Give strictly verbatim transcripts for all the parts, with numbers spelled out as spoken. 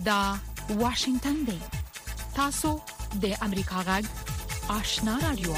دا واشنگتن دی. تاسو د امریکا غږ آشنا رادیو.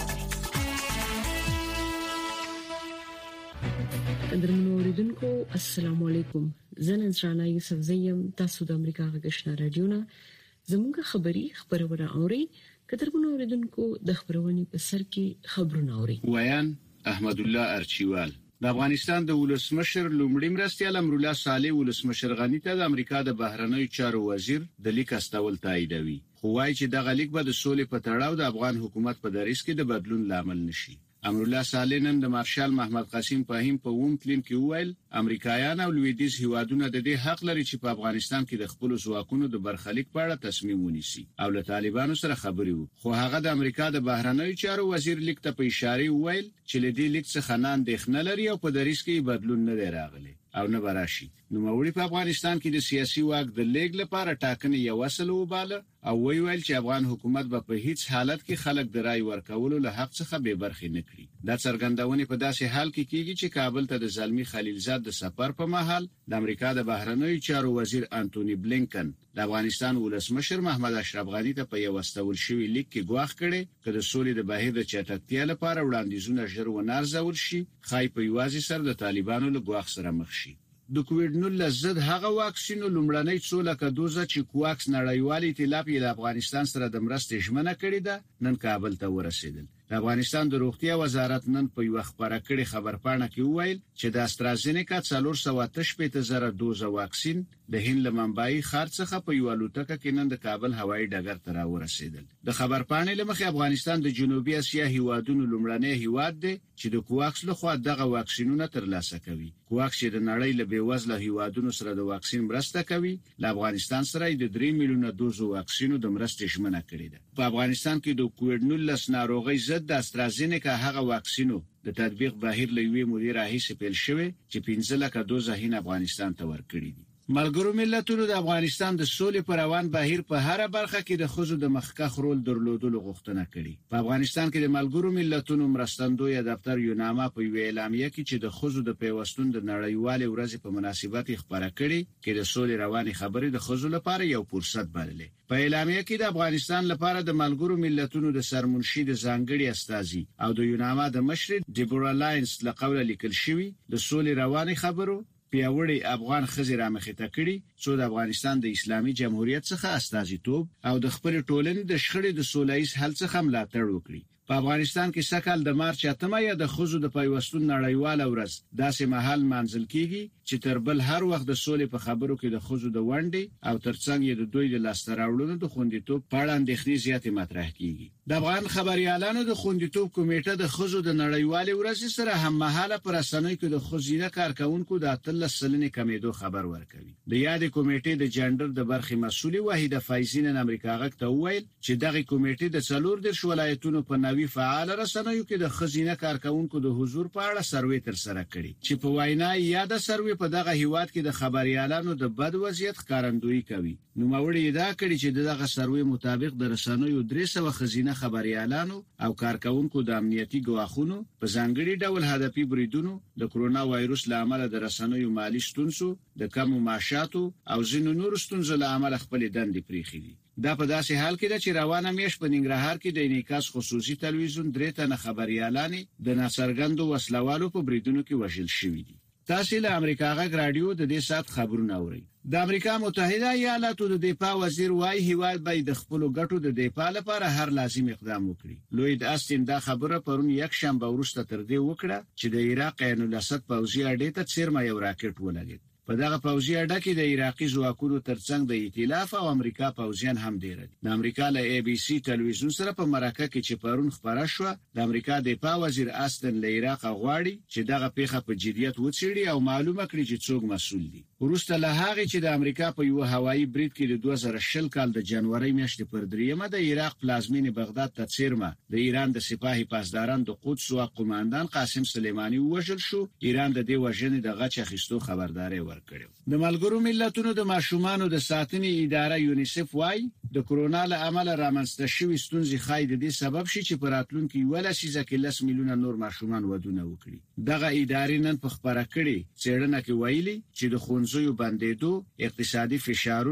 درنو اوریدونکو السلام علیکم. زه نذرانه یوسف زیم. تاسو د امریکا غږ آشنا رادیو نه زموږ خبری خبرونه اوري. کترونو اوریدونکو د خبرونې په سر کې خبرونه اوري. ویان احمد الله ارچیوال. د افغانستان د ولسمشر لومړي مرستیال امرالله صالح ولسمشر غنی ته د امریکا د بهرنیو چارو وزیر د لیک استول تاییدوي. خو وايي چې دغه لیک به د سولې په تړاو د افغان حکومت په دریس کې د بدلون لامل نشي. امرالله صالح نن د مارشال محمد قاسم فهیم په ووم کلین کې وویل امریکایان او لویدیز هیوادونه د دې حق لري چې په افغانستان کې د خپل ځواکونو د برخلیک په اړه تصمیم ونیسي او له طالبانو سره خبرې وکړي. خو هغه د امریکا د بهرنیو چارو وزیر لیک ته په اشاره وویل چې له دې لیک څخه نه اندېښنه لري او په دریس کې بدلون نه دی راغلی او نه براشي. نو موري په افغانستان کې د سیاسي واک د لیګ لپاره ټاکنې یو اصل وباله او ویل چې افغان حکومت به په هیڅ حالت کې خلک د رای ورکولو له حق څخه بے برخې نه کړي. دا څرګندونه په داسې حال کې کیږي چې کابل ته د زلمی خلیلزاد د سفر په مهال د امریکا د بهرنیو چارو وزیر انټونی بلینکن د افغانستان ولسمشر محمد اشرف غنی ته په یو استول شوی لیک کې ګواښ کړي چې د سولې د بهیر د چټکتیا لپاره وړاندیزونه ژر ونارځول شي. خای په یوازې سر د طالبانو له ګواښ سره مخ شي. د کووډ نولس ضد هغه واکسینو لومړنۍ څو لکه دوزه چې کوواکس نړیوال ائتلاف یې د افغانستان سره د مرستې ژمنه کړې ده نن کابل ته ورسېدل. د افغانستان د روغتیا وزارت نن په یو خبره کړي خبرپاڼه کې وویل چې د استرازینیکا څلور سوه شپږ زره دوزه واکسین د هند لمنبای خارڅخه په یو الوتکه کې نن د کابل هوایي ډګر ته راورسېدل. د خبرپاڼې لمخې افغانستان د جنوبي اسیا هیوادونو لومړنی هیواد دی چې د کوواکس لخوا دغه واکسینونه ترلاسه کوي. کوواکس د نړۍ له بیوزله هیوادونو سره د واکسین مرسته کوي. له افغانستان سره د درې میلیونه دوزو واکسینو د مرستې ژمنه کړې ده. په افغانستان کې د کووډ نولس ناروغي ضد د استرازینیکا هغه واکسینو د تطبیق بهیر له یوې مودې راهیسې پیل شوی چې پنځه لکه دوزه هین افغانستان ته ورکړي دي. ملګرو ملتونو د افغانستان د سولې پر روان بهیر په هر برخه کې د خزو د مخکخ رول درلودلو غوښتنه کړې. په افغانستان کې د ملګرو ملتونو مرستندوی دفتر یوناما په ویل اعلامیه کې چې د خزو د پیوستون د نړیوال ورځ په مناسبت خبره کړې کې د سولې رواني خبرې د خزو لپاره یو فرصت بللې. په اعلامیه کې د افغانستان لپاره د ملګرو ملتونو د سرمنشي د ځانګړي استازي او د یوناما د مشر ډیبورا لاینز له قوله لیکل شوی د سولې رواني خبرو پیاوړی افغان خزر امخته کړي چې د افغانستان د اسلامي جمهوریت څخه استازیتوب او د خپل ټولنې د شخړې د سولهییز حل څخه ملاتړ وکړي. په افغانستان کې سکهال د مارچ اتمه یا د خزو د پیوستون نړیوال ورځ داسې محل منځل کیږي چې تر بل هر وخت د سولې په خبرو کې د خزو د ونډې او ترڅنګ یې د دوی د لاستراوړلو د خوندیتوب په اړه اندېښنې زیاتې مطرح کیږي. د افغان خبريالانو د خوندیتوب کمیټه د خزو د نړیوال ورځ سره هم مهاله پر اسانۍ کې د خزینه کارکونکو د اتلس سلنې کمیدو خبر ورکوي. د یادې کمیټې د جندر د برخې مسولې وحیده فایزین امریکا غږ ته وویل چې دغه کمیټې د څلور دیرش ولایتونو په نوي فعال رسنیو کې د خزینه کارکونکو د حضور په اړه سروې تر سره کړي چې په وینا یاد سروې په دغه هیواد کې د خبريالانو د بد وضعیت ښکارندویي کوي. نو موري دا کړي چې دغه سروې مطابق د رسنیو درې سوه خزینه خبريالانو او کارکونکو د امنیتي ګواښونو په ځانګړي ډول هدفي بریدونو د کرونا وایروس لامل د رسنیو مالی ستونزو د کم معاشاتو او ځینو نور ستونزو لامل خپل دندې پریخي دي. دا په داسې حال کې ده چې روانه میاشت په ننګرهار کې د انعکاس خصوصي تلویزیون درې تنه خبريالانې د ناڅرګندو وسلوالو په بریدونو کې وژل شوي دي. تاسو له امریکا غږ رادیو د دې سات خبرونه اورئ. د امریکا متحده ایالاتو د دفاع وزیر وايي هیواد به د خپل ګټو د دفاع لپاره هر لازم اقدام وکړي. لوید آستین دا خبره پرون یک شنبه وروسته تر دې وکړه چې د عراق عین الاسد پوځي اډې ته چیرمه یو راکټ ولګید. په دغه پوځي اډه کې د عراقي ځواکونو ترڅنګ د ائتلاف او امریکا پوځیان هم ډیر دي. د امریکا له ای بي سي تلویزیون سره په مرکه کې چې پرون خبره شو د امریکا د دفاع وزیر آستن له عراق غواړي چې دغه پیښه په جديت وڅېړي او معلومه کړي چې څوک مسؤل دي. وروسته له هغه چې د امریکا په یو هوایي برید کې د دوه زره شل کال د جنوري میاشتې پر دریمه د عراق پلازمینې بغداد ته چیرمه د ایران د سپاهي پاسداران د قدس او قوماندان قاسم سلیمانی وژل شو. ایران د دې وژنې د غچ اخیستو خبرداري ورکړه. د ملګرو ملتونو د ماشومانو د ساتنې اداره یونیسف وايي د کرونا له امله رامنځته شوې ستونزې خای د دې سبب شي چې په راتلونکي یو لسیزه کې لس میلیونه نور ماشومان ودونه وکړي. دغه ادارې نن په خبره کړې څېړنه کې ویلي چې د ښوونځیو بندېدو، اقتصادي فشارونو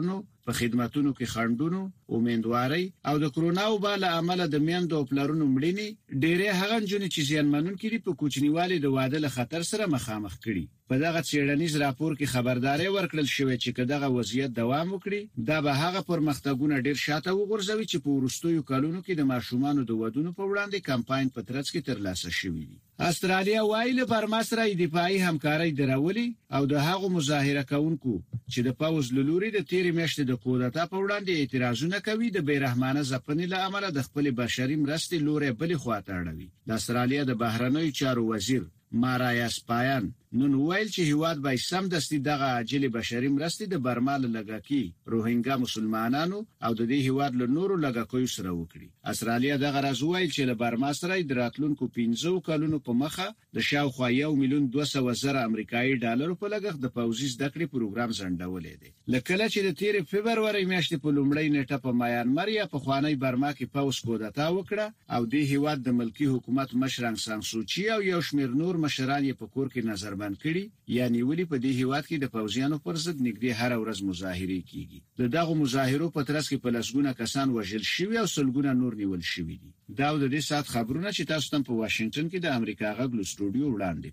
په خدماتونو کې خندونو امیندواري او د کرونا وبا له امله د میندو او پلرونو مړینې ډېرې هغه جنونه چې زیانمنون کړي په کوچنیوالي د واده له خطر سره مخامخ کړي. په دغه څېړنیز راپور کې خبرداري ورکړل شوې چې کداغه وضعیت دوام وکړي دا به هغه پرمختګونه ډېر شاته وغورځوي چې په وروستیو کلونو کې د ماشومانو د ودونو په وړاندې کمپاین په ترڅ کې ترلاسه شوی دی. استرالیا وايي له برما سره دفاعي همکاري درولي او د هغو مظاهره کوونکو چې د پاوز لوري د تیرې میاشتې د کودتا په وړاندې اعتراضونه کوي د بیرحمانه ځپنې له امله د خپل بشري مرستې لوري بلې خواته اړوي. د استرالیا د بهرنیو چارو وزیر مارایا سپایان نن ویل چې هیواد به سم دستي دغه عاجل بشري مرستې د برما له لګاکي روهینګا مسلمانانو او د دې هیواد له نورو لګاکوي سره وکړي. استرالیا دغه راز ویل چې له برما سره د راتلونکو پنځه کلونو په مخه د شاوخوا یو میلیون دوه سوه زره امریکایي ډالر په لګښت د پوځي زده کړې پروګرام ځنډولې دی. لکه چې د تیر فبرवरी میاشتې په لومړۍ نیټه په میانمار یا په خوانی برما کې پوز کودتا وکړه او د هیواد د ملکی حکومت مشران سان سوچي او یو شمېر نور مشران یې په کور کې نظر کړي یعنی ولی په دې هیواد کې د پوځیانو پر ضد نږدې هر ورځ مظاهره کیږي. د دغه مظاهرو په ترڅ کې په لسګونه کسان وژل شوي او سلګونه نور نیول شوي دي. دا د دې سات خبرونه چې تاسو ته په واشنگټن کې د امریکا غږ له سټوډیو وړاندې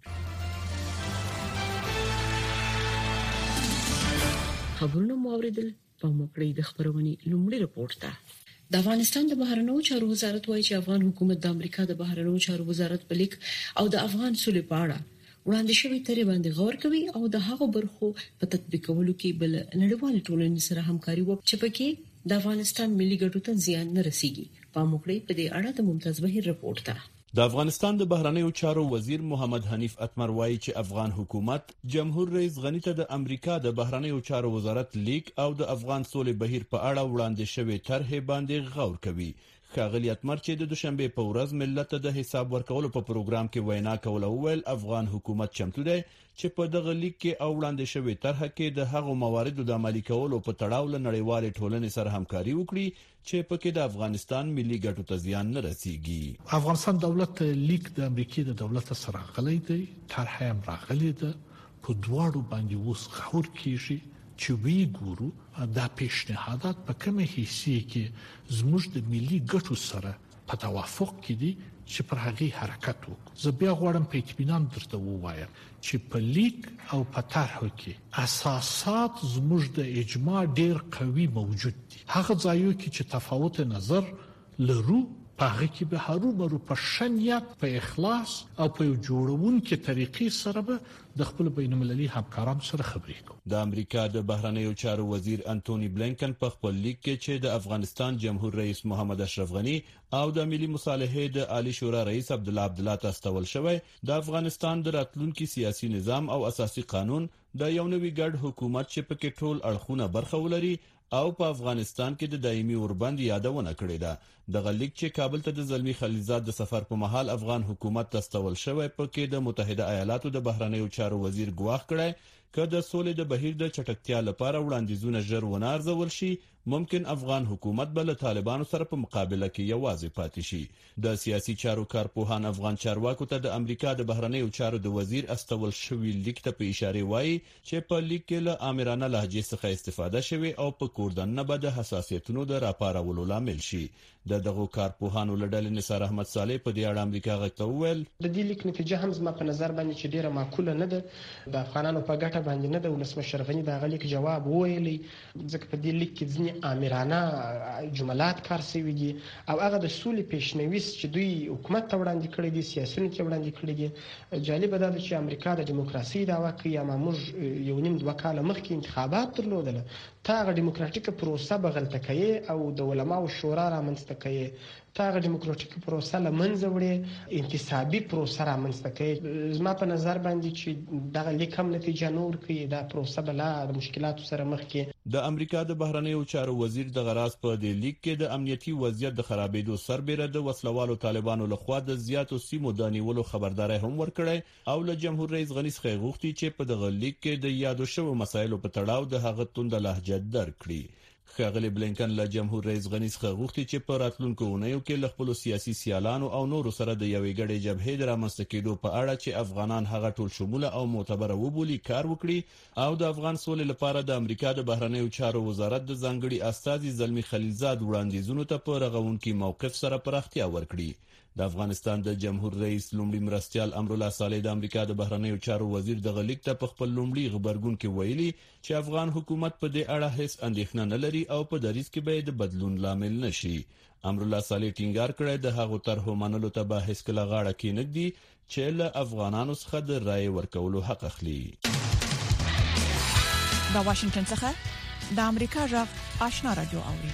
خبرونه موریدل په مکړې د خبرونې لومړی رپورت ده. د افغانستان د بهرنیو چارو وزارت وایي چې افغان حکومت د امریکا د بهرنیو چارو وزارت په لیک او د افغان سولې په اړه وړاندې شوی ترې باندې غور کوي او د هغو برخو په تطبیقولو کې بل نړیوال ټولنې سره همکاري وکړي چې پکې د افغانستان ملي ګټو ته زیان نه رسیږي. په موکړې په دې اړه د ممتاز بهیر رپورت ده. د افغانستان د بهرنیو چارو وزیر محمد حنیف اتمر وایي چې افغان حکومت جمهور رئیس غنی ته د امریکا د بهرنیو چارو وزارت لیک او د افغان سولې بهیر په اړه وړاندې شوی طرح باندې غور کوي. ښاغلی اتمر چې د دوشنبه په ورځ ملت ته د حساب ورکولو په پروګرام کې وینا کوله ویل افغان حکومت چمتو دی چې په دغه لیک کې او وړاندې شوی طرح کې د هغو مواردو د عملي کولو په تړاو له نړیوال ټولنې سره همکاري وکړي چې پکې د افغانستان ملي ګټو ته زیان نه رسیږي. افغانستان دولت لیک د امریکای د دولت سره غلي دی طرح هم راغلي ده په دواړو باندې وس خور کیږي چې وی ګورو دا پیشنهادات په کومه حیثیت کې زموږ د ملي ګټو سره په توافق کې دي چې پر هغه حرکت وکړو. زه بیا غواړم په اطمینان درته ووایم چې په لیک او په طرح کې اساسات زموږ د اجماع ډیر قوي موجود دي. هغه ځایو کې چې تفاوت نظر لرو په هغه کې به هرو مرو په شنیت په اخلاص او په جوړونکو طریقې سره به د خپل بینالمللي همکارانو سره خبرې کوو. د امریکا د بهرنیو چارو وزیر انټونی بلینکن په خپل لیک کې چې د افغانستان جمهور رئیس محمد اشرف غنی او د ملي مصالحې د عالی شورا رئیس عبد الله عبد الله تستول شوی د افغانستان د راتلونکي سیاسي نظام او اساسي قانون د یو نوي ګډ حکومت چې پکې ټول اړخونه برخه ولري او په افغانستان کې د دایمي اوربند یادونه کړې ده. د غلیک چې کابل ته د زلمی خلیلزاد د سفر په محل افغان حکومت تستول شوی پکې د متحده ایالاتو د بهرنیو چارو وزیر ګواښ کړی که د سولې د بهیر د چټکتیا لپاره وړاندیزونه ژر ونه ارزول شي ممکن افغان حکومت بل طالبانو سره په مقابله کې یوازې پاتې شي. د سیاسي چارو کارپوهان افغان چارواکو ته د امریکا د بهرنیو چارو د وزیر استول شوی لیک ته په اشاره وایي چې په لیک کې له آمرانه لهجې څخه استفاده شوی او په کوردن نه به د حساسیتونو د راپارولو لامل شي. د دغه کارپوهانو لړل نثار احمد صالح په دې اړه امریکا غږ ته وویل د دې لیک نتیجه هم زما په نظر باندې چې ډیره معقوله نه ده. د افغانانو په ګټه باندې نه ده. ولسمشر غنی د غلیک جواب ویلی ځکه په دې لیک کې ځینې آمرانه جملات کار شوي دي او هغه د سولې پیشنویس چې دوی حکومت ته وړاندې کړی دي سیاسيونو ته وړاندې کړی دي. جالب ده چې امریکا د دیموکراسي دعوا کوي یا موږ یو نیم دوه کال مخکې انتخابات درلودل تا هغه دیموکراتیک پروسه بغلطه کوي او د علماو شورا رامنځته کوي تا هغه دیموکراتیک پروسه لمنځه وړي انتصابي پروسه رامنځته کوي. زما په نظر باندې چې دغه لیک هم نتیجه نور کوي دا پروسه بلا د مشکلاتو سره مخ کې. د امریکا د بهرنیو چارو وزیر د غراس په دې لیک کې د امنیتي وضعیت د خرابېدو سربېره د وسلوالو طالبانو لخوا د زیاتو سیمو د نیولو خبرداري هم ورکړی او له جمهور رئیس غنی څخه غوښتي چې په دغه لیک کې د یادو شوو مسایلو په تړاو د هغه توند لهجه درکړي. ښاغلي بلینکن له جمهور رئیس غني څخه غوښتي چې په راتلونکو اونیو کې له خپل سیاسي سیالانو او نورو سره د یوې ګډې جبهې د رامنځته کېدو په اړه چې افغانان هغه ټول شموله او معتبره وبولي کار وکړي او د افغان سولې لپاره د امریکا د بهرنیو چارو وزارت د ځانګړي استازي زلمی خلیلزاد وړاندیزونو ته په رغونکي موقف سره پراختیا ورکړي. د افغانستان د جمهور رئیس لومړي مرستيال امرالله صالح د امریکا د بهرنیو چارو وزیر د غلیک ته په خپل لومړي خبرګون کې ویلي چې افغان حکومت په دې اړه هیڅ اندېښنه نه لري او په دریځ کې به د بدلون لامل نشي. امرالله صالح ټینګار کړی د هغو طرحو منلو ته به هیڅ کله غاړه کېنږدي چې له افغانانو څخه د رائے ورکولو حق اخلي. د واشنگټن څخه د امریکا غږ آشنا رادیو اوري.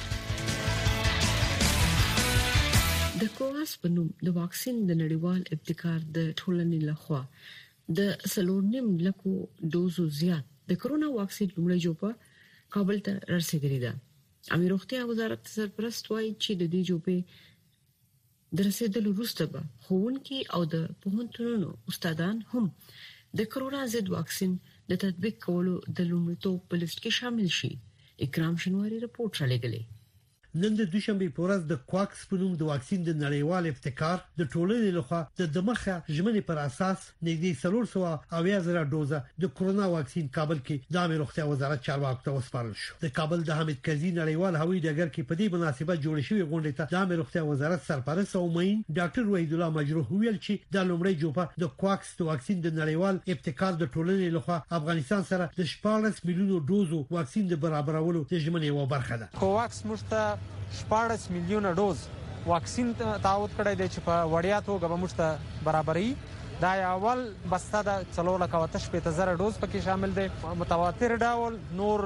د کوواس په نوم د واکسین د نړیوال ابتکار د ټولنې لخوا د سلورنیم لکو دوزو زیات د کرونا واکسین لومړی جوړه کابل ته رسیدلې ده. امیر روغتیا وزارت سرپرست وايي چې د دې جوړې د رسیدلو وروسته به ښوونکي او د پوهنتونونو استادان هم د کرونا ضد واکسین د تطبیق کولو د لومړیتوب په لیست کې شامل شي. اکرام شنواری رپورټ را لګلې. نن د دوشنبه په ورځ د کوواکس په نوم د واکسین د نړیوال ابتکار د ټولنې لخوا د دمخه ژمنې پر اساس نږدې څلور سوه اویا زره دوزه د کرونا واکسین کابل کې د امیر روغتیا وزارت چارواکو ته وسپارل شو. د کابل د حامد کرزي نړیوال هوایي ډګر کې په دې مناسبت جوړ شوی غونډه ته د امیر روغتیا وزارت سرپرست او مین ډاکټر وحید الله مجروح ویل چې د لومړی جوړه د کوواکس د واکسین د نړیوال ابتکار د ټولنې لخوا افغانستان سره د شپږ میلیونو دوزو واکسین د برابرولو د ژمنې یو برخه ده. کوواکس مشته شپږ میلیونه دوز واکسین تعهد کړی دی چې په وړیا توګه به موږ برابرۍ. دا اول بسته د څلور لک او شپږ زره دوز پکې شامل دي. متواتر ډول نور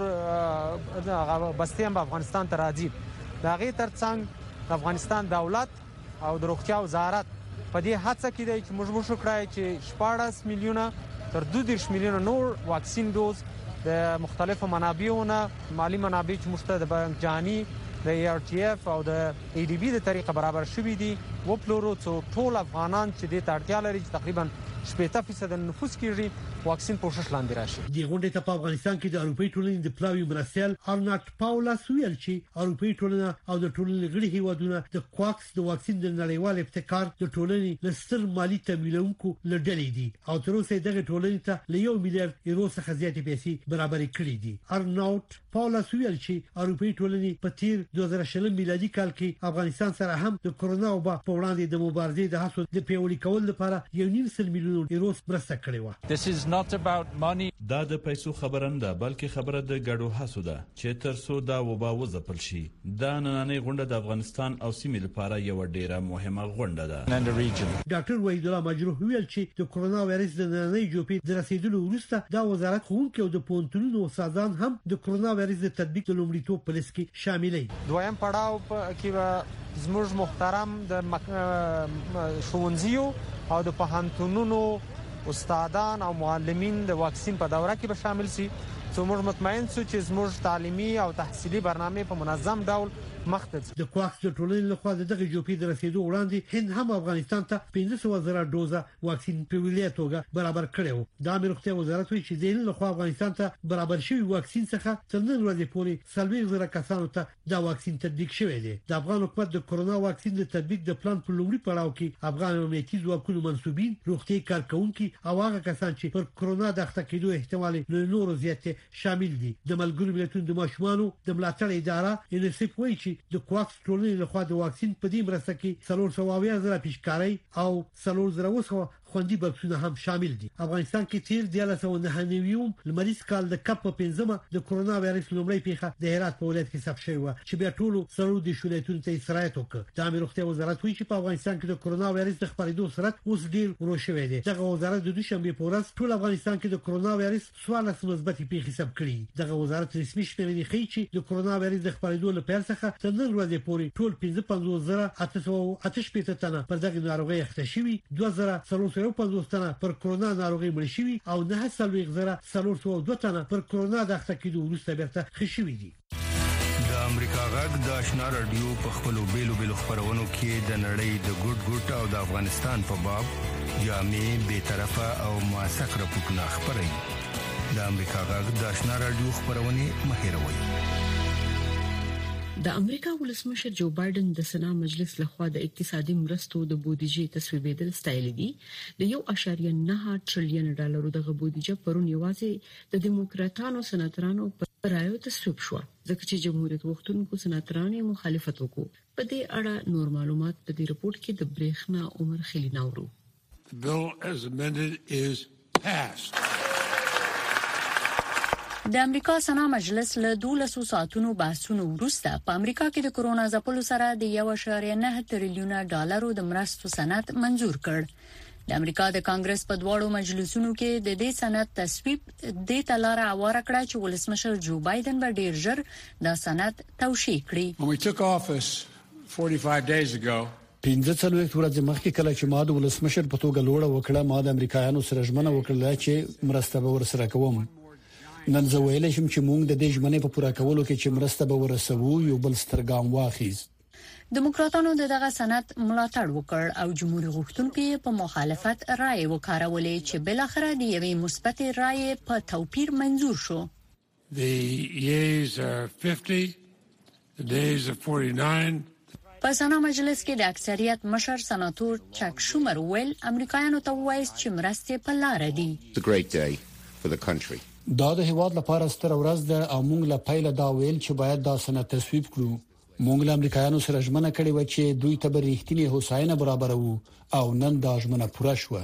بسته هم افغانستان ته راځي. دا غي ترڅنګ د افغانستان دولت او د روغتیا وزارت په دې هڅه کې دی چې موږ وشو کړای چې شپږ میلیونه تر دوه میلیونه نور واکسین دوز د مختلفو منابعونو مالی منابع چې موږ د بانک جهانی د ای آر ټی اف او د ای ډی بی د طریقه برابر شوې دي و پلورو څو ټول افغانان چې د اړتیا لري چې تقریبا شپږ فیصد نفوس کېږي واکسین پوښښ لاندې راشي. د غونډې ته په افغانستان کې د اروپאי ټولنې د پلاوی مرستيال ارناټ پاولا سویل چې اروپאי ټولنه او د ټولنې غړي هیوادونه د کوواکس د واکسین د نړیوال ابتکار د ټولنې لستر مالی تمویلونکو لړلې دي او تر اوسه دغه ټولنې ته له یو میلیارډ یورو څخه زیاتې پیسې برابر کړې دي. ارناټ پاولا سویل چې اروپאי ټولنې په تیر دوه زره شل میلادي کال کې افغانستان سره هم د کرونا وبا په وړاندې د مبارزې د هڅو د پیاوړي کولو لپاره یو نیم سل میلیون یورو مرسته کړې و. This is not about money. دا د پیسو خبره نه ده بلکې خبره د ګډو هڅو ده چې تر څو دا وبا وځپل شي. دا نننۍ غونډه د افغانستان او سیمې لپاره یو ډیره مهمه غونډه ده. ډاکټر وحید الله مجروح ویل چې د کرونا وایرس د نننۍ جوپې د رسیدلو وروسته دا وزارت ښوونکي او د پوهنتونونو استادان هم د کرونا وایرس د تطبیق د لومړیتوب په لیست کې شاملې. دویم پړاو کې زموږ محترم د ښوونځیو او د پوهنتونونو استادان او معلمین د واکسین په دوره کې به شامل شي څو موږ مطمئن شو چې زموږ تعلیمي او تحصیلي برنامه په منظم ډول مخته ځي. د کوواکس د ټولنې لخوا دغه جوپې د رسیدو وړاندې هند هم افغانستان ته پنځه سوه زره دوزه واکسین په ویلې توګه برابر کړو. د امیر روغتیا وزارت وایي چې د هند لخوا افغانستان ته برابر شوی واکسین څخه تر نن ورځې پورې څلور زره کسانو ته دا واکسین تطبیق شوی دی. د افغان حکومت د کرونا واکسین د تطبیق د پلان په لومړي پړاو کې افغان امنیتي ځواکونو منسوبین روغتي کارکونکو او هغه کسان چې پر کرونا د اخته کېدو احتمال له نورو زیات شامل دي. د ملګرو ملتونو د ماشومانو د ملاتړ اداره یونیسف وایي چې د کوواکس ټولنې لخوا د واکسین په دې مرسته کې څلور سوه اویا زره پیشکاری او څلور زره وسوه خوندي بکسونه هم شامل دي. افغانستان کې تیر د یو سوه نهه نوي لمریز کال د کپ په پنځمه د کرونا وایرس لومړی پیښه د هرات په ولایت کې ثبت شوې و چې بیا ټول سرور د شولایتونو ته سرایت وکړ. د امیر روغتیا وزارت وایي چې په افغانستان کې د کرونا وایرس د خپرېدو سرعت اوس ډیر ورو شوی دی. دغه وزارت د دوشنبه په ورځ ټول افغانستان کې د کرونا وایرس څوارلس مثبت پیښې ثبت کړې. دغه وزارت رسمي شمیرې ښیي چې د کرونا وایرس د خپرېدو لپاره څخه تر نن ورځې پورې ټول پنځه پنځوس زره اته سوه اته شپېته تنه پر دغه ناروغي اخته شوي، دوه زره څلور سوه پنځوس تنه پر کرونا ناروغي مړ شوي او نه څلوېښت زره څلور سوه دوه تنه پر کرونا د اخته کېدو وروسته بیرته ښه شوي دي. د امریکا غږ د آشنا رادیو په خپلو بیلو بیلو خبرونو کې د نړۍ د ګوټ ګوټ او د افغانستان په باب جامع بې طرفه او موثق راپورټونه خپروي. د امریکا غږ د آشنا رادیو خبرونه مه هېروئ. د امریکا ولسمشر جو بایدن د سنا مجلس لخوا د اقتصادي مرستو د بودیجې تصویبېدل ستایل دي د یو اشاریه نه ټریلیون ډالرو د بودیجه پرون یوازې د دیموکراتانو سناترانو پر رایو تصویب شو ځکه چې جمهوریت وختونکو سناترانو مخالفت وکړو په دې اړه نور معلومات په دې رپورت کې د بریښنا عمر خلی نورو. The bill as amended is passed. د امریکا سنا مجلس له دولسو ساعتونو بحثونو وروسته په امریکا کې د کرونا ځپلو سره د یو اشاریه نه تریلیون ډالرو د مرستو سند منزور کړ. د امریکا د کانګرس په دواړو مجلسونو کې د دې سند تصویب د تلاره اواره کړه چې ولسمشر جو بایدن به ډیر ژر دا سند توشیح کړي. When we took office forty-five days ago پنځه څلوېښت ورځې مخکې کله چې ما د ولسمشر په توګه لوړه وکړه ما د امریکایانو سره ژمنه وکړه چې مرسته به ورسره کوم. نن زه ویلای شم چې موږ د دې ژمنې په پوره کولو کې چې مرسته به ورسوو یو بل ستر ګام واخیست. دیموکراتانو دغه سند ملاتړ وکړ او جمهوریت غوښتونکو په مخالفت رائے وکړولې چې بل اخر د یوې مثبت رائے په توپیر منزور شو. The yeas are fifty, the nays are forty-nine. په سنا مجلس کې د اکثریت مشر سناتور چک شومر ویل امریکایانو ته وایي چې مرستې په لار دي. It's a great day for the country. دا د هیواد لپاره ستر ورځ ده او موږ له پیله دا ویل چې باید دا سند تصویب کړو. موږ له امریکایانو سره ژمنه کړې و چې دوی ته به رښتینی هوساینه برابرو او نن دا ژمنه پوره شوه.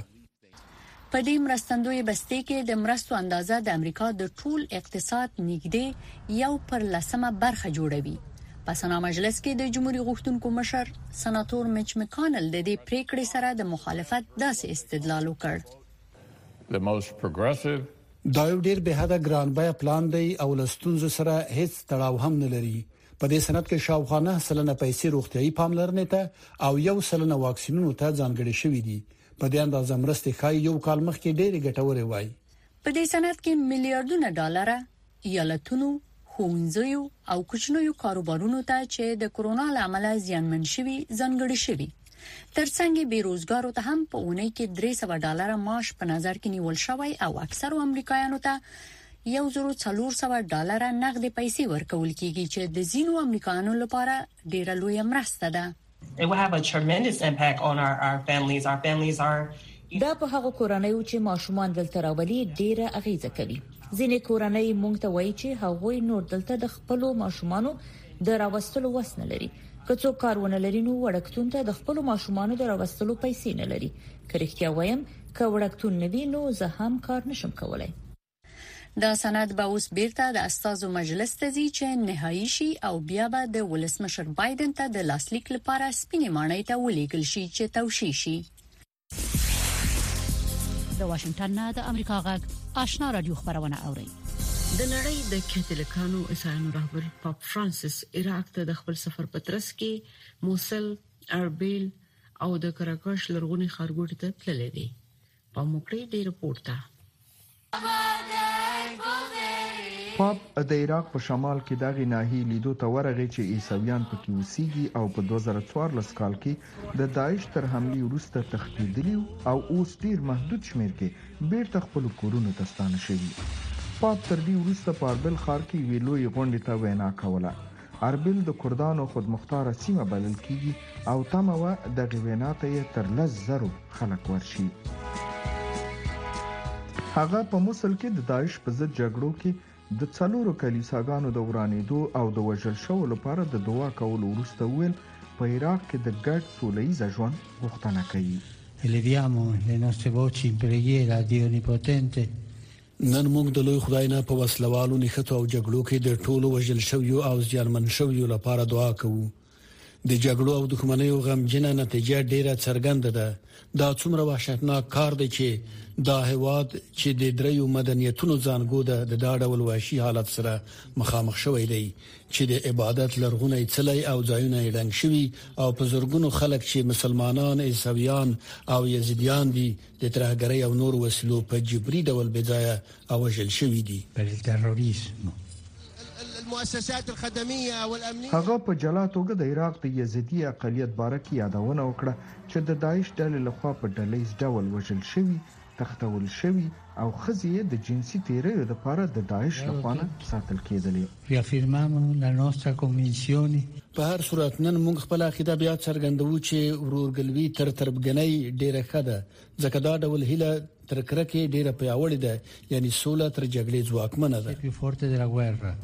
په دې مرستندوی بسته کې د مرستو اندازه د امریکا د ټول اقتصاد نږدې یو پر لسمه برخه جوړوي. په سنا مجلس کې د جمهوریت غوښتونکو مشر سناتور میچ مکانل د دې پریکړې سره د مخالفت داسې استدلال وکړ. The most progressive دا یو ډیر به حدا ګران بیا پلان دی او لستونزو سره هیڅ تړاو هم نه لري. په دې سند کې شاوخانه سلنه پیسې روغتيایي پاملرنې ته او یو سلنه واکسینونو ته ځانګړي شوې دي. په دې اندازه مرستې خای یو کال مخکې ډېری ګټورې وای. په دې سند کې میلیارډونه ډالر ایالتونو خوندزیو او کوچنیو کاروبارونو ته چې د کرونا لامل زیانمن شوي ځانګړي شوي. ترڅنګ بیروزګارو ته هم په اونۍ کې درې سوه ډالر معاش په نظر کې نیول شوی او اکثرو امریکایانو ته یو زرو څلور سوه ډالر نقد پیسې ورکول کیږي چې د ځینو امریکایانو لپاره ډیره لویه مرسته ده. It will have a tremendous impact on our our families. Our families are دا په هغه کورنیو چې ماشومان دلته راولي ډیره اغیزه کوي. ځینې کورنۍ مونږ ته وایي چې هغوی نور دلته د خپل ماشومانو د راوستلو وس نه لري. که څوک کارونه لري نو وړکتون ته د خپل ماشومانو د راوستلو پیسې نه لري. که رښتیا وایم که وړکتون نه وي نو زه هم کار نشم کولای. دا سند به اوس بیرته د استازو مجلس ته ځي چې نهایی شي او بیا به د ولسمشر بایدن ته د لاسلیک لپاره سپینې ماڼۍ ته ولېږل شي چې توشیح شي. د واشنگټن نه د امریکا غږ آشنا رادیو خبرونه اوري. د نړۍ د کاتولیکانو عیسایانو رهبر پاپ فرانسیس عراق ته د خپل سفر پترس کې موصل، اربیل او د کراکش لرغونی ښارګوټ ته تللی دی. په موکړې ډیر پورته پاپ د عراق په شمال کې دغه ناحیه لیدو ته ورغی چې عیسویان پکې اوسېږي او په دوه زره څوارلس کال کې د داعش تر حملې وروسته تښتېدلي او اوس ډیر محدود شمیر کې بیرته خپل کورونو ته ستانه شوي. پاپ تر دې وروسته په اربیل ښار کې وی لوی غونډې ته وینا کوله. اربیل د کردانو خودمختاره سیمه بلل کیږي او تمه و د وینا ته تر لس زرو خلک ورشي. هغه په موصل کې د داعش په ضد جګړو کې د څلورو کلیساګانو د ورانېدو او د وژل شوو لپاره د دعا کولو وروسته ویل په عراق کې د ګډ سوله‌ییز ژوند غوښتنه کوي. Eleviamo le nostre voci in preghiera a Dio Onnipotente. نن موږ د لوی خدای نه په وسلوالو نښتو او جګړو کې د ټولو وژل شویو او ځانمن شویو لپاره دعا کوو. د جګړو او دښمنیو غمجنه نتیجه ډیره څرګنده ده. دا څومره وحشتناک کار دی چې دا هواد چې د دریو مدنیتونو ځانګو ده د دا ډول وحشي حالت سره مخامخ شوی دی چې د عبادت لرغونی څلی او ځایونه یې ډنګ شوي او په زرګونو خلک چې مسلمانان، عیسویان او یزیدیان دي د ترهګرۍ او نور وسلو په جبري ډول بځایه او وژل شوي دي. المؤسسات الخدميه والامنيه. هغه په جلا توګه د عراق د یزیدي اقلیت باره کې یادونه وکړه چې د داعش ډلې لخوا په ډلهیز ډول وژل شوی، تختول شوی او خزیه د جنسي تیریو لپاره د داعش لخوا ساتل کېدلې. Riafirmamos la nostra convinzione. په هر صورت نن موږ خپل عقیده بیا څرګندوو چې ورورګلوي تر تربګنۍ ډیره ښه ده، ځکه دا ډول هیله تر کرکې ډیره پیاوړې ده، یعنی سوله تر جګړې ځواکمنه ده.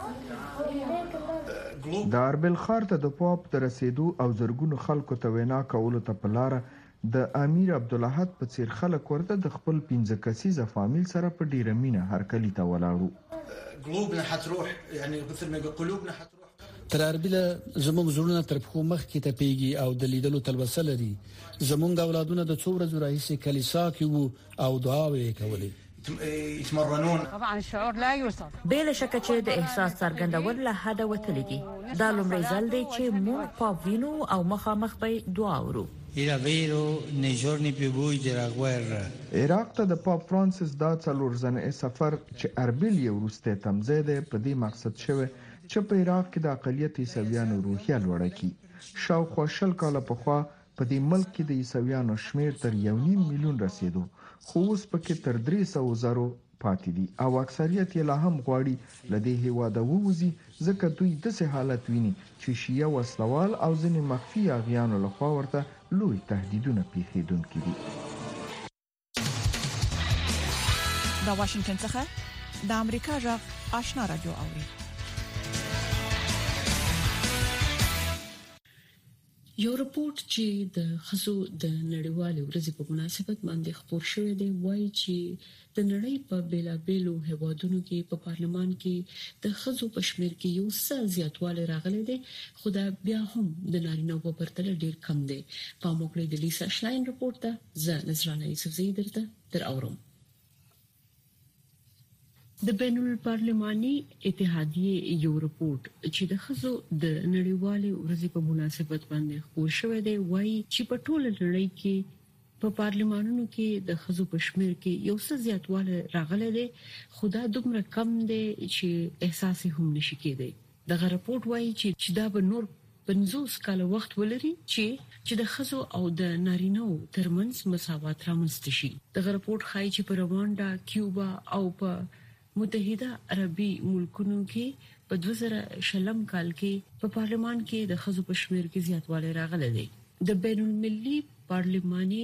د اربل خار ته د پاپ د رسیدو او زرګونو خلکو ته وینا کولو ته په لار د امیر عبدالاحد په څیر خلک ورته د خپل پنځه کسیزه فامیل سره په ډیره مینه هرکلی ته ولاړو. قلوبنا حتروح يعني مثل ما يقول قلوبنا حتروح. تر اربله زموږ زړونه تر پخو مخ کې ته پیږي او د لیدلو تلوسه لري. زموږ اولادونه د څو ورځې راهیسې کلیسا کې وو او دعاوې کولې. يتمرنون. طبعا الشعور لا يوصف. بلا شک چې د احساس څرګندول له حد وتلې دي. دا لومړی ځل دی چې موږ په وینو او مخامخ په دعا ورو. Era vero nei giorni più bui della guerra. عراق ته د پاپ فرانسیس دا څلور ځله سفر چې اربیل یو وروسته تمځای دی په دې مقصد شوی چې په عراق کې د اقلیت عیسویانو روحیه لوړه کړي. شاوخوا شل کاله پخوا په دې ملک کې د عیسویانو شمیر تر یو نیم میلیون رسیدو، خو اوس پکې تر درې سوه زرو پاتې دي او اکثریت یې لا هم غواړي له دې هیواده ووځي، ځکه دوی داسې حالت ویني چې شیعه وسلوال او ځینې مخفي اغیانو لخوا ورته لوی تهدیدونه پیښیدونکي دي. د واشنگټن څخه د امریکا غږ آشنا رادیو اوري. یو رپورت چې د خزو د نړیوالې ورځې په مناسبت باندې خپور شوی دی وایي چې د نړۍ په بیلابېلو هیوادونو کې په پارلمان کې د خزو په شمېر کې یو څه زیاتوالی راغلی دی، خو دا بیا هم د نارینه په پرتله ډیر کم دی. په موکړې د لیسا شلاین رپورت ته زه نذرانه یوسفزۍ درته در اورم. د بین الپارلماني اتحادیې یو رپورت چې د خزو د نړیوالې ورځې په مناسبت باندې خپور شوی دی وایي چې په ټوله نړۍ کې په پارلمانونو کې د خزو په شمېر کې یو څه زیاتوالی راغلی دی، خو دا دومره کم دی چې احساس هم نشي کېدی. دغه رپورت وایي چې دا به نور پنځوس کاله وخت ولري چې چې د خزو او د نارینه‌و ترمنځ مساوات رامنځته شي. دغه رپورت ښایي چې په روانډا، کیوبا او په متحده عربي ملکونو کې په دوه زره شلم کال کې په پارلمان کې د خزو په شمېر کې زیاتوالی راغلی دی. د بین المللي پارلماني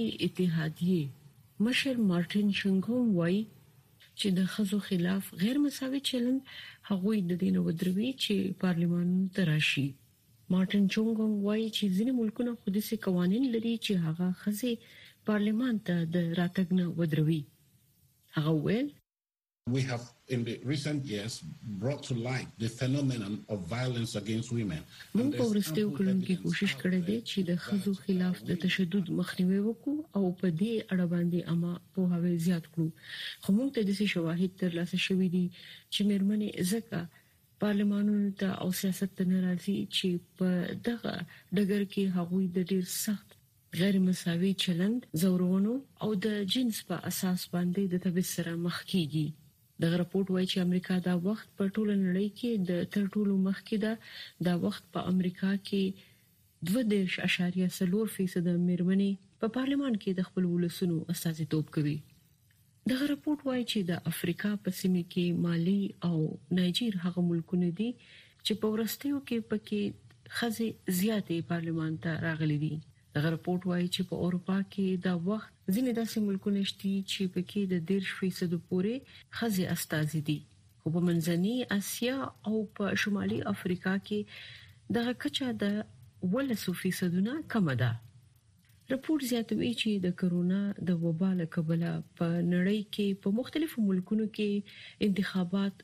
اتحادیې مشر مارټین شنګون وایي چې د خزو خلاف غیر مساوي چلند هغوی د دین ودروي چې پارلمانونو ته راشي. مارټین شنګون وایي چې ځینې ملکونه خودسي قوانين لري چې هغه خزې پارلمان ته د راتګ نه ودروي. هغه ویل We have in the recent years brought to light the phenomenon of violence against women. موږ په ورستیو کلونو کې کوشش کړې ده چې د خزو خلاف د تشدد مخنیوي وکړو او په دې اړه باندې اما په هغه زیات کړو. خو موږ ته د څه شواهد ترلاسه شوي دي چې مېرمنې زکه پارلمانونو ته او سیاست ته ناراضي چې په دغه ډګر کې هغوی د ډیر سخت غیر مساوي چلند، زورونو او د جنس په اساس باندې د تبعیض سره مخ کیږي. دغه رپورت وایي چې امریکا دا وخت په ټوله نړۍ کې د تر ټولو مخکې ده. دا وخت په امریکا کې دوه دېرش اعشاریه څلور فیصد مېرمنې په پارلمان کې د خپل ولسونو استازیتوب کوي. دغه رپورت وایي چې د افریقا په سیمه کې مالی او نایجیر هغه ملکونه دي چې په ورستیو کې پکې خزې زیاتې پارلمان ته راغلي دي. دغه رپورت وایي چې په اروپا کې دا وخت ځینې داسې ملکونه شته چې پکې د دېرش فیصد پورې خزې استازي دي، خو په منځنۍ اسیا او په شمالي افریقا کې دغه کچه د ولسو فیصدونه کم ده. رپورت زیاتوي چې د کرونا د وبا له کبله په نړۍ کې په مختلفو ملکونو کې انتخابات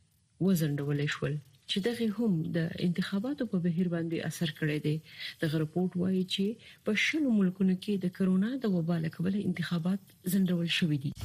وزندول شول چې دغه هم د انتخاباتو په بهیر باندې اثر کړی دی. دغه رپورت وایي چې په شلو ملکونو کې د کرونا د وبا له کبله انتخابات ځنډول شوي دي.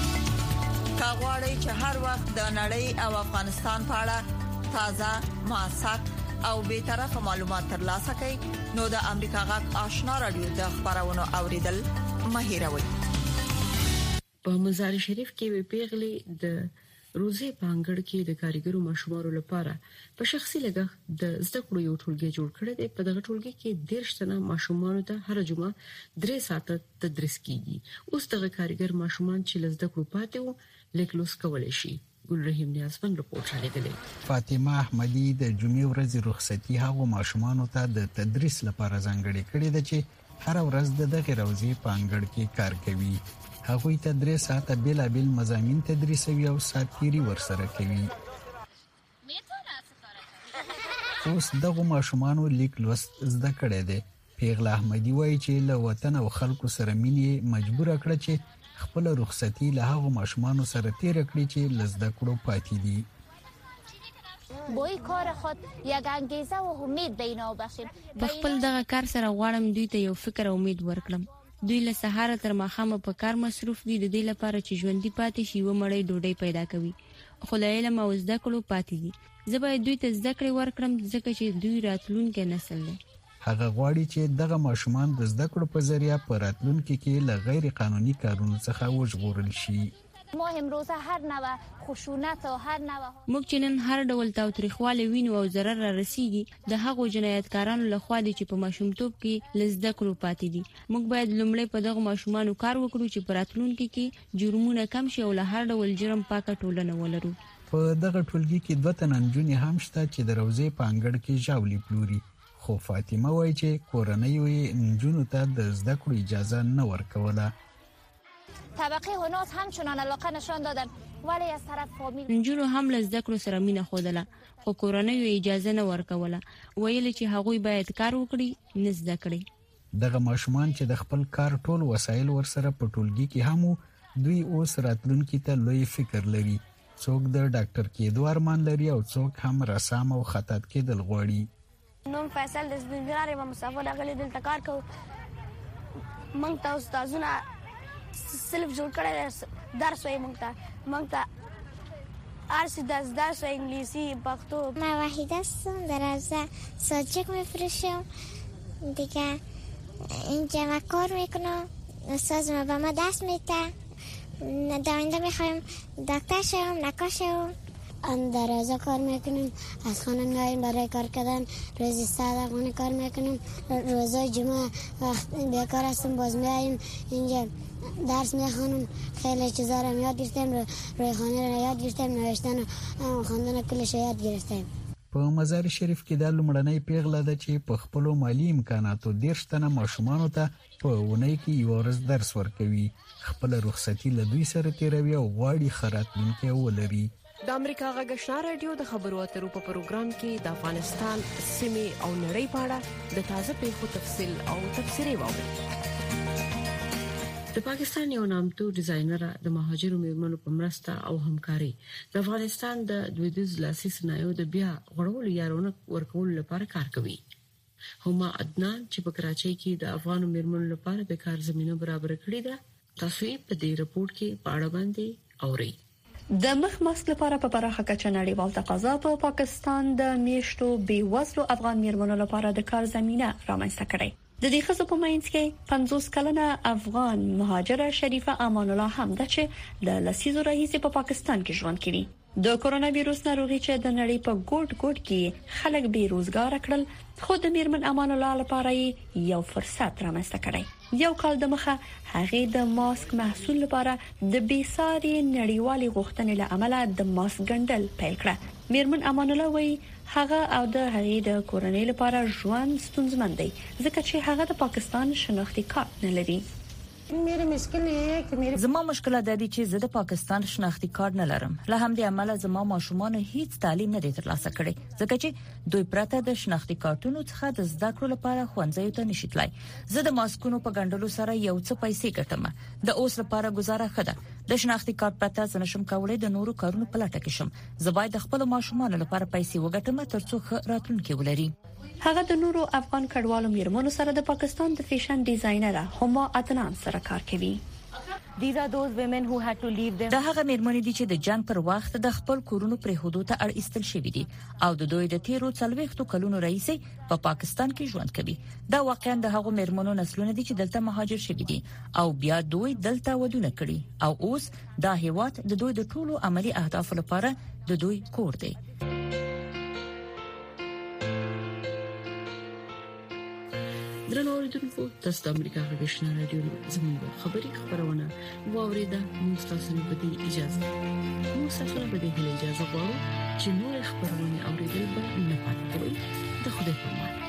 کاغوري چې هر وخت د نړۍ او افغانستان په اړه تازه، موثق او به طرفه معلومات ترلاسه کړئ نو د امریکا غږ آشنا رادیو د خبرونو اوریدل مه هیروئ. په مزار شریف کې وی پیغلې د روزي پانګړ کې د کاریګرو ماشومانو لپاره په شخصي لګښت د زده کړو یو ټولګي جوړ کړی دی. په دغه ټولګي کې دیرش تنه ماشومانو ته هر جمعه درې ساعته تدریس کیږي. اوس دغه کاریګر ماشومان چې لزده کړو پاتې وو لیکلوس کولای شي. ګل رحیم نیازمن رپورټ راغلی. فاطمه احمدی د جمعې ورځې رخصتي هغو ماشومانو ته د تدریس لپاره ځانګړې کړې ده چې هر ورځ د دغه روزي پانګړ کې کار کوي. هغوی ته درې ساعته بیلابیل مضامین تدریسوي او ساتيري ورسره کوي. اوس دغه ماشومانو لیک لوست زده کړی دی. پیغله احمدی وایي چې له وطن او خلکو سره مینې مجبور کړ چې خپل رخصتي له هغه ماشومانو سره تیر کړی چې لزده کړو پاتې دي. با این کار خود یک انگیزه و امید به اینا بخشیم. په خپل دغه کار سره غواړم دوی ته یو فکر او امید ورکړم. دوی له سهار تر ماښامه په کار مصروف دي د دې لپاره چې ژوندۍ پاتې شي و مړی ډوډۍ پیدا کوي. خو له علم او زده کړو پاتې دي. زه باید دوی ته زده کړې ورکړم ځکه چې دوی راتلونکی نسل دی. هغه غواړي چې دغه ماشومان د زده کړو په ذریعہ په راتلونکي کې له غیر قانوني کارونو څخه وژغورل شي. ما امروزه هر نوع خشونت او هر نوع موږ چې نن هر ډول تاوتریخواله وینو او ضرر را رسیږي د هغو جنایتکارانو لخوا دي چې په ماشومتوب کې لزده کړو پاتې دي. موږ باید لومړی په دغه ماشومانو کار وکړو چې په راتلونکي کې جرمونه کم شي او له هر ډول جرم پاکه ټولنه ولرو. په دغه ټولګي کې دوه تنه نجونې هم شته چې د روزي پانګړ کې ژاولي پلوري. خو فاطمه وایي چې کورنۍ یې نجونو ته د زده کړو اجازه نه ورکوله. طبقه هنوز همچنان علاقه نشان دادن ولی از طرف فامیل نجونو هم له زده کړو سره مینه ښودله خو کورنۍ یې اجازه نه ورکوله. ویل چې هغوی باید کار وکړي نه زده کړي. دغه ماشومان چې د خپل کار ټول وسایل ورسره په ټولګي کې هم دوی اوس راتلونکي ته لوی فکر لري. څوک د ډاکټر کېدو ارمان لري او څوک هم رسام او خطاط کېدل غواړي. نوم فیصل د زبینګرار یم مصطفی دغلی دلته کار کوو. موږ ته استادونه صرف جوړ کړی درس وایي موږ ته موږ ته هر څه درس درس وایي انګلیسي پښتو. من وحیده هستم در روزه ساجک میفروشم دیگه اینجا ما کار میکنم. استاد ما به ما درس میده. در آینده میخوایم دکتر شوم نقاش شوم. در روزه کار میکنیم از خانه میاییم برای کار کردن. روزی ساعت خانه کار میکنیم. روزای جمعه وقت بیکار هستم باز میاییم اینجا درس میخوانم. خیلی چیزا رو یاد گرفتیم. روی خانه رو یاد گرفتیم. نوشتن و خواندن کلش یاد گرفتیم. په مزار شریف کې د لومړنۍ پیغله ده چې په خپل مالی امکاناتو دیرش تنه ماشومانو ته په ونې کې یو ورځ درس ورکوي. خپل رخصتي له دوی سره تیروي او غواړي خراتونکي ولري. د امریکا غږ آشنا رادیو د خبرو اترو په پروګرام کې د افغانستان سیمې او نړۍ په اړه د تازه پیښو تفصیل او تفسیري واورئ. د پاکستان یو نامتو ډیزاینر د مهاجرو میرمنو په مرسته او همکاري د افغانستان د دودیز لاسي صنایعو د بیا غوړولو یا رونق ورکولو لپاره کار کوي. هما عدنان چې په کراچۍ کې د افغان میرمنو لپاره د کار زمينه برابر کړې ده. تاسو یې په دې رپورت کې په اړه باندې اورئ. د مخ ماسک لپاره په پراخه کچه نړیوال تقاضا په پا پاکستان د میشتو بیوزلو افغان میرمنو لپاره د کار زمينه رامنځته کړې. د دې خزو په منځ کې پنځوس کلنه افغان مهاجره شریفه امان الله هم ده چې د لسیزو راهیسې په پا پاکستان کې ژوند کوي. د کرونا وایروس ناروغي چې د نړۍ په ګوټ ګوټ کې خلک بیروزګار کړل خو د میرمن امان الله لپاره یو فرصت رامنځته کړی. یو کال د مخه هغه د ماسک محصول لپاره د بیساري نړیوالي غوښتنې له امله د ماسک ګندل پیل کړ. میرمن امان الله وایي هغه او د هغې د کورنۍ لپاره ژوند ستونزمن دی ځکه چې هغه د پاکستان شناختی کارت نه لري. زما مشکل دا دی چې زه د پاکستان شناختی کارت نه لرم. له همدې امله زما ماشومان هیڅ تعلیم نه دی ترلاسه کړی ځکه چې دوی پرته د شناختی کارتونو څخه د زده کړو لپاره ښوونځیو ته نشي تلای. زه د ماسکونو په ګڼلو سره یو څه پیسې ګټم. د اوس لپاره گزاره خده د شناختی کارت پرته زه نشم کولای د نورو کارونو په لټه کې شم. زه باید د خپل ماشومان لپاره پیسې وګټم ترڅو ښه راتلونکي ولري. هغه د نورو افغان کډوالو میرمنو سره د پاکستان د فیشن ډیزاینر هما عدنان سره کار کوي. These are those women who had to leave their د هغه مېرمنې دي چې د جنگ پر وخت د خپل کورونو پرې هودو ته اړ ایستل شوې دي او د دوی د تیرو څلويختو کلونو رئیسي په پا پاکستان کې ژوند کوي. دا واقعا د هغو مېرمنو نسلونه دي چې دلته مهاجر شوي دي او بیا دوی دلته ودونه کړي او اوس دا هیواد د دوی د ټولو عملی اهداف لپاره د دوی کور دی. درنو اوریدونکو، تاسو د امریکا غږ آشنا رادیو زموږ خبري خبرونه واوریده. موږ تاسو نه بدی اجازه موږ تاسو نه بدی اجازه غواړو چې نور خبرونه اوریدل به نه پاتې وي. د خدای په امان.